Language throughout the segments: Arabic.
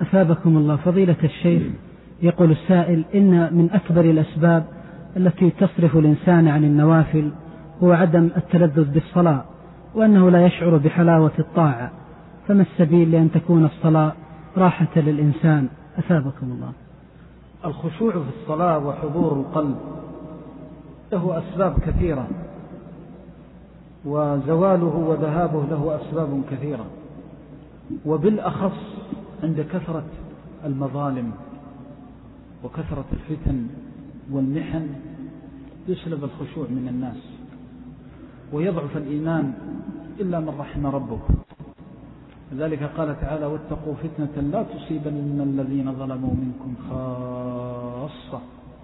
أثابكم الله فضيلة الشيخ. يقول السائل: إن من أكبر الأسباب التي تصرف الإنسان عن النوافل هو عدم التلذذ بالصلاة، وأنه لا يشعر بحلاوة الطاعة، فما السبيل لأن تكون الصلاة راحة للإنسان؟ أثابكم الله. الخشوع في الصلاة وحضور القلب له أسباب كثيرة، وزواله وذهابه له أسباب كثيرة، وبالأخص عند كثرة المظالم وكثرة الفتن والمحن يسلب الخشوع من الناس ويضعف الإيمان إلا من رحم ربه. لذلك قال تعالى: واتقوا فتنة لا تصيبن الذين ظلموا منكم خاصة.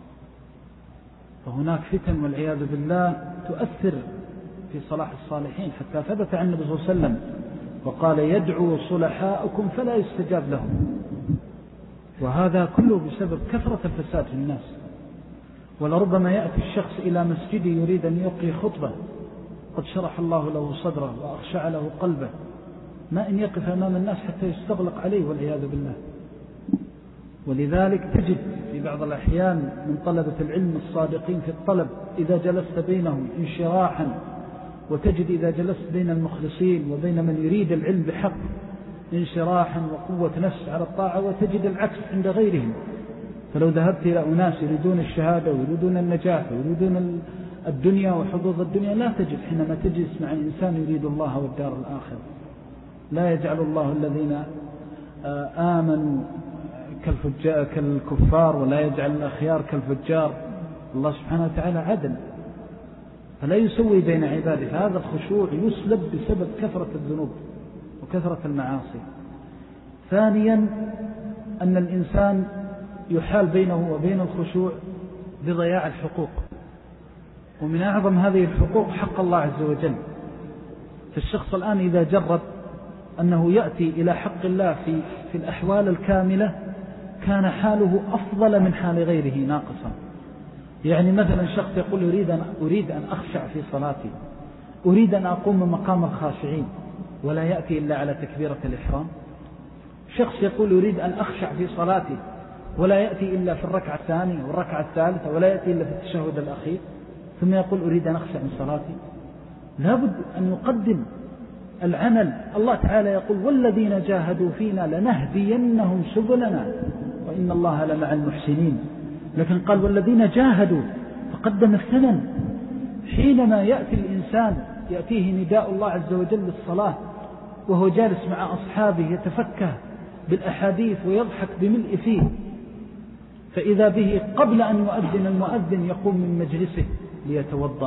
فهناك فتن والعياذ بالله تؤثر في صلاح الصالحين، حتى ثبت عن النبي صلى الله عليه وسلم وقال: يدعو صلحاءكم فلا يستجاب لهم. وهذا كله بسبب كثرة الفساد في الناس. ولربما يأتي الشخص إلى مسجد يريد أن يلقي خطبة، قد شرح الله له صدره وأخشع له قلبه، ما إن يقف أمام الناس حتى يستغلق عليه والعياذ بالله. ولذلك تجد في بعض الأحيان من طلبة العلم الصادقين في الطلب إذا جلست بينهم انشراحا، وتجد إذا جلست بين المخلصين وبين من يريد العلم بحق انشراحا وقوة نفس على الطاعة، وتجد العكس عند غيرهم. فلو ذهبت إلى أناس يريدون الشهادة ويريدون النجاح ويريدون الدنيا وحظوظ الدنيا، لا تجد. حينما تجلس مع إنسان يريد الله والدار الآخرة، لا يجعل الله الذين آمنوا كالكفار ولا يجعل الأخيار كالفجار. الله سبحانه وتعالى عدل، فلا يسوي بين عباده. فهذا الخشوع يسلب بسبب كثرة الذنوب وكثرة المعاصي. ثانيا أن الإنسان يحال بينه وبين الخشوع بضياع الحقوق، ومن أعظم هذه الحقوق حق الله عز وجل. فالشخص الآن إذا جرب أنه يأتي إلى حق الله في الأحوال الكاملة، كان حاله أفضل من حال غيره ناقصا. يعني مثلا شخص يقول: أريد أن أخشع في صلاتي، أريد أن أقوم مقام الخاشعين، ولا يأتي إلا على تكبيرة الإحرام. شخص يقول: أريد أن أخشع في صلاتي، ولا يأتي إلا في الركعة الثانية والركعة الثالثة، ولا يأتي إلا في التشهد الأخير، ثم يقول: أريد أن أخشع من صلاتي. لابد أن يقدم العمل. الله تعالى يقول: والذين جاهدوا فينا لنهدينهم سبلنا وإن الله لمع المحسنين. لكن قال: والذين جاهدوا، فقدم الثمن. حينما يأتي الإنسان يأتيه نداء الله عز وجل للصلاة وهو جالس مع أصحابه يتفكه بالأحاديث ويضحك بملء فيه، فإذا به قبل أن يؤذن المؤذن يقوم من مجلسه ليتوضأ،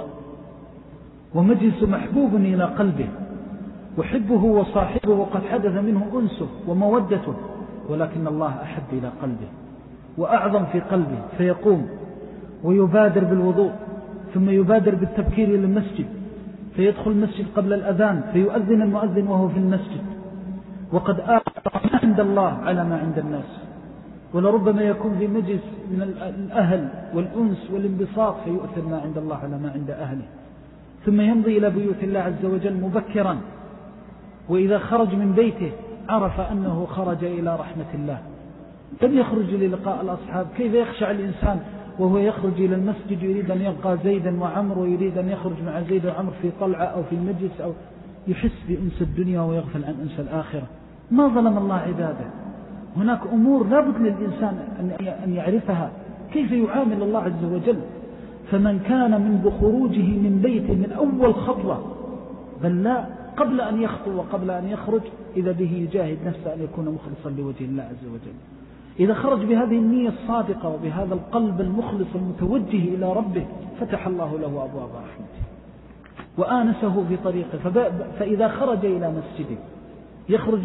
ومجلس محبوب إلى قلبه، وحبه وصاحبه وقد حدث منه أنسه ومودته، ولكن الله أحب إلى قلبه وأعظم في قلبه، فيقوم ويبادر بالوضوء، ثم يبادر بالتبكير إلى المسجد، فيدخل المسجد قبل الأذان، فيؤذن المؤذن وهو في المسجد، وقد آخر ما عند الله على ما عند الناس. ولربما يكون في مجلس من الأهل والأنس والانبساط، فيؤثر ما عند الله على ما عند أهله، ثم يمضي إلى بيوت الله عز وجل مبكرا، وإذا خرج من بيته عرف أنه خرج إلى رحمة الله، لم يخرج للقاء الأصحاب. كيف يخشع الإنسان وهو يخرج إلى المسجد يريد أن يلقى زيدا وعمر، ويريد أن يخرج مع زيد وعمر في طلعة أو في مجلس، أو يحس بأنس الدنيا ويغفل عن أنس الآخرة. ما ظلم الله عباده. هناك أمور لابد للإنسان أن يعرفها، كيف يعامل الله عز وجل. فمن كان من خروجه من بيته من أول خطوة، بل لا قبل أن يخطو وقبل أن يخرج، إذا به يجاهد نفسه أن يكون مخلصا لوجه الله عز وجل. إذا خرج بهذه النية الصادقة وبهذا القلب المخلص المتوجه إلى ربه، فتح الله له أبواب رحمته وآنسه في طريقه. فإذا خرج إلى مسجده يخرج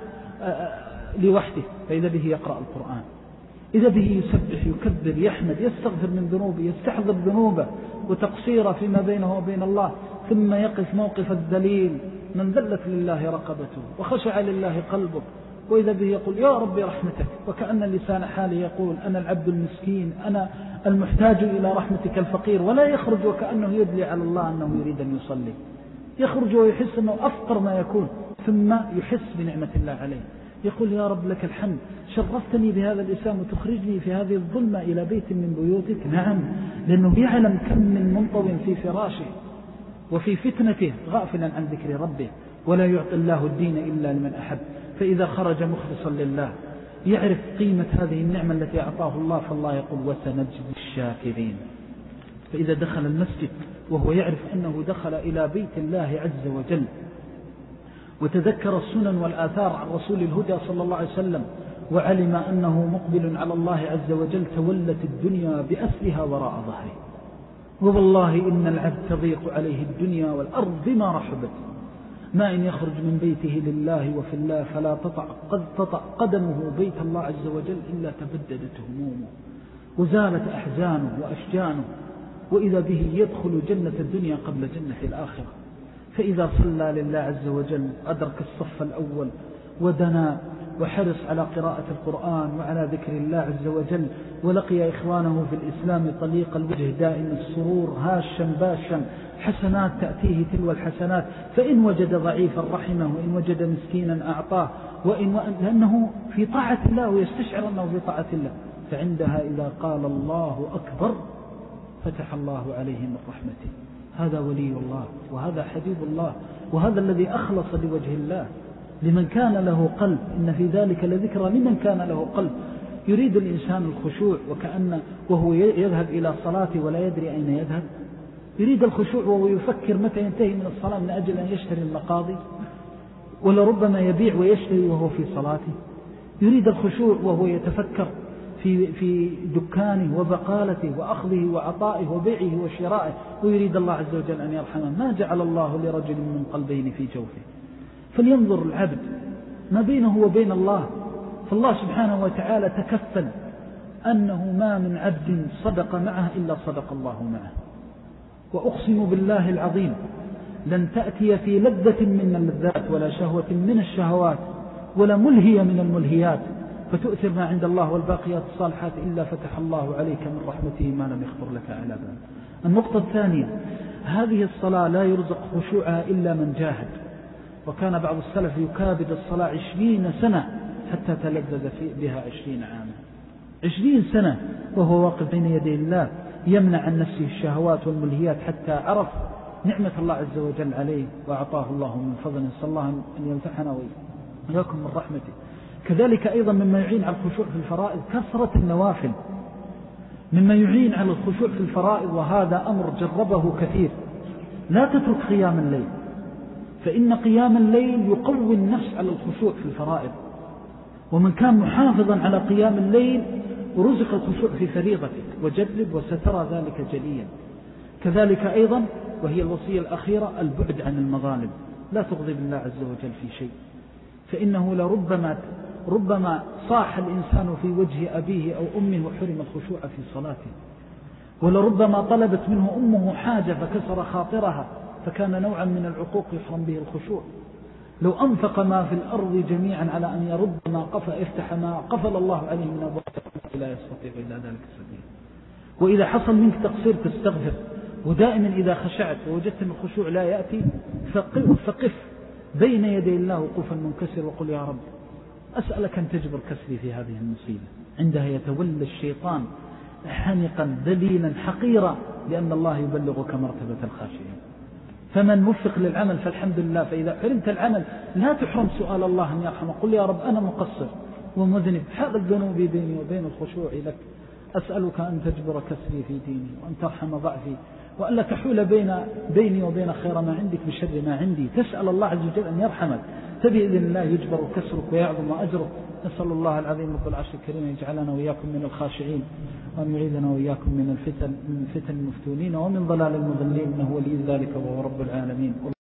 لوحده، فإذا به يقرأ القرآن، إذا به يسبح يكبر يحمد يستغفر من ذنوبه، يستحضر ذنوبه وتقصيره فيما بينه وبين الله، ثم يقف موقف الذليل من ذلت لله رقبته وخشع لله قلبه، وإذا به يقول: يا ربي رحمتك، وكأن لسان حاله يقول: أنا العبد المسكين، أنا المحتاج إلى رحمتك الفقير. ولا يخرج وكأنه يدلي على الله أنه يريد أن يصلي، يخرج ويحس أنه أفقر ما يكون، ثم يحس بنعمة الله عليه، يقول: يا رب لك الحمد، شرفتني بهذا الإسلام وتخرجني في هذه الظلمة إلى بيت من بيوتك. نعم، لأنه يعلم كم من منطو في فراشه وفي فتنته غافلا عن ذكر ربه، ولا يعطي الله الدين إلا لمن أحب. فإذا خرج مخلصا لله يعرف قيمة هذه النعمة التي أعطاه الله، فالله يقول وسنجزي الشاكرين. فإذا دخل المسجد وهو يعرف أنه دخل إلى بيت الله عز وجل، وتذكر السنن والآثار عن رسول الهدى صلى الله عليه وسلم، وعلم أنه مقبل على الله عز وجل، تولت الدنيا بأسرها وراء ظهره. والله إن العبد تضيق عليه الدنيا والأرض بما رحبت، ما إن يخرج من بيته لله وفي الله فلا تطأ قدمه بيت الله عز وجل إلا تبددت همومه وزالت أحزانه وأشجانه، وإذا به يدخل جنة الدنيا قبل جنة الآخرة. فإذا صلى لله عز وجل أدرك الصف الأول ودنا وحرص على قراءة القرآن وعلى ذكر الله عز وجل، ولقي إخوانه في الإسلام طليق الوجه دائم السرور هاشا باشا، حسنات تأتيه تلو الحسنات، فإن وجد ضعيفا رحمه، وإن وجد مسكينا أعطاه، لأنه في طاعة الله ويستشعر أنه في طاعة الله. فعندها إذا قال الله أكبر فتح الله عليه من رحمته. هذا ولي الله، وهذا حبيب الله، وهذا الذي أخلص لوجه الله. لمن كان له قلب إن في ذلك لذكرى لمن كان له قلب. يريد الإنسان الخشوع وهو يذهب إلى صلاته ولا يدري أين يذهب. يريد الخشوع وهو يفكر متى ينتهي من الصلاة من أجل أن يشتري المقاضي، ولربما يبيع ويشتري وهو في صلاته. يريد الخشوع وهو يتفكر في دكانه وبقالته وأخذه وعطائه وبيعه وشرائه، ويريد الله عز وجل أن يرحمه. ما جعل الله لرجل من قلبين في جوفه. فلينظر العبد ما بينه وبين الله. فالله سبحانه وتعالى تكفل أنه ما من عبد صدق معه إلا صدق الله معه. وأقسم بالله العظيم لن تأتي في لذة من اللذات ولا شهوة من الشهوات ولا ملهية من الملهيات فتؤثر ما عند الله والباقيات الصالحات إلا فتح الله عليك من رحمته ما لم يخطر لك على بال. النقطة الثانية، هذه الصلاة لا يرزق خشوعها إلا من جاهد. وكان بعض السلف يكابد الصلاة 20 سنة حتى تلذذ بها 20 عاما. 20 سنة وهو واقف بين يدي الله يمنع عن نفسه الشهوات والملهيات حتى عرف نعمة الله عز وجل عليه وأعطاه الله من فضله. نسأل الله أن يمتحنا وإياكم من رحمته. كذلك أيضا مما يعين على الخشوع في الفرائض كثرة النوافل. مما يعين على الخشوع في الفرائض، وهذا أمر جربه كثير، لا تترك قيام الليل، فإن قيام الليل يقوي النفس على الخشوع في الفرائض. ومن كان محافظا على قيام الليل ورزق الخشوع في فريضته وجرب وسترى ذلك جليا. كذلك أيضا وهي الوصية الأخيرة البعد عن المظالم. لا تغضب الله عز وجل في شيء، فإنه ربما صاح الإنسان في وجه أبيه أو أمه وحرم الخشوع في صلاته، ولربما طلبت منه أمه حاجة فكسر خاطرها فكان نوعا من العقوق يحرم به الخشوع. لو أنفق ما في الأرض جميعا على أن يرد ما يفتح ما قفل الله عليه من أبواب لا يستطيع إلا ذلك السبيل. وإذا حصل منك تقصير تستغفر، ودائما إذا خشعت ووجدت من الخشوع لا يأتي فقف بين يدي الله وقوفا منكسر وقل يا رب أسألك أن تجبر كسري في هذه المصيبة. عندها يتولى الشيطان حنقا ذليلا حقيرا، لأن الله يبلغك مرتبة الخاشعين. فمن وفق للعمل فالحمد لله. فإذا حرمت العمل لا تحرم سؤال الله أن يرحمه. قل يا رب أنا مقصر ومذنب، هذا الذنوب بيني وبين الخشوع لك. أسألك أن تجبر كسري في ديني وأن ترحم ضعفي وألا تحول بيني وبين خير ما عندك بشر ما عندي. تسأل الله عز وجل أن يرحمك، فبإذن الله يجبر كسرك ويعظم أجرك. نسأل الله العظيم رب العرش الكريم أن يجعلنا وإياكم من الخاشعين، وأن يعيذنا وإياكم من فتن المفتونين ومن ضلال المضلين، إنه ولي ذلك وهو رب العالمين.